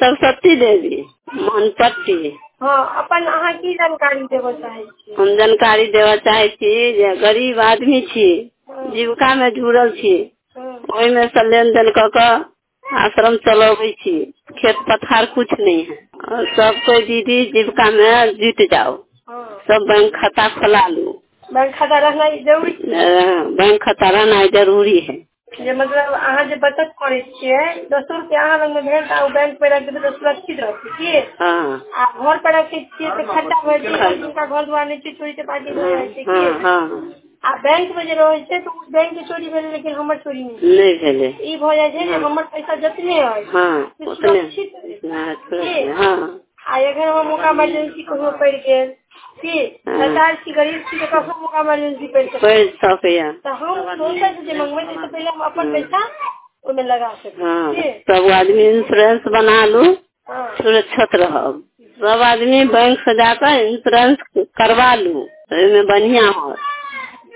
सरस्वती देवी मोहनपट्टी। हाँ, अपन अहाँ की जानकारी देव चाहे छी? हम जानकारी देवा चाहे छी जे गरीब आदमी छी, जीविका में जुड़ल छी, ओहि में से लेन देन क आश्रम चलावे छी, खेत पथार कुछ नहीं है और सब कोई दीदी जीविका में जुट जाओ, सब बैंक खाता खोला लो। बैंक खाता रहना जरूरी है। बैंक खाता रहना जरूरी है। जे मतलब अहाँ जे बचत करे छिए 10 रुपया अहाँ लग में भेल त बैंक पे रख देबे तो सुरक्षित रहते की। हां आ घर पर रखे छिए तो खर्चा हो जाए, जिनका घर दुआर नहीं चोरी चपाटी हो जाए छै की। हां आ बैंक में जे रहे छै तो उस बैंक के चोरी भेले लेकिन हमर चोरी नहीं भेले। ई भ जाय छै जे हमर पैसा जतने है हां सुरक्षित। हां आ अगर हम मौका इमरजेंसी को पड़ गेल की सरकार की गरीब की तो कखनो मौका इमरजेंसी पड़ सके तो हम दोसर से मंगवे से पहले हम अपन पैसा उसमें लगा सकते। सब आदमी इंश्योरेंस बना लो, सुरक्षित रहो। सब आदमी बैंक से जाकर इंश्योरेंस करवा लो, इसमें बढ़िया हो।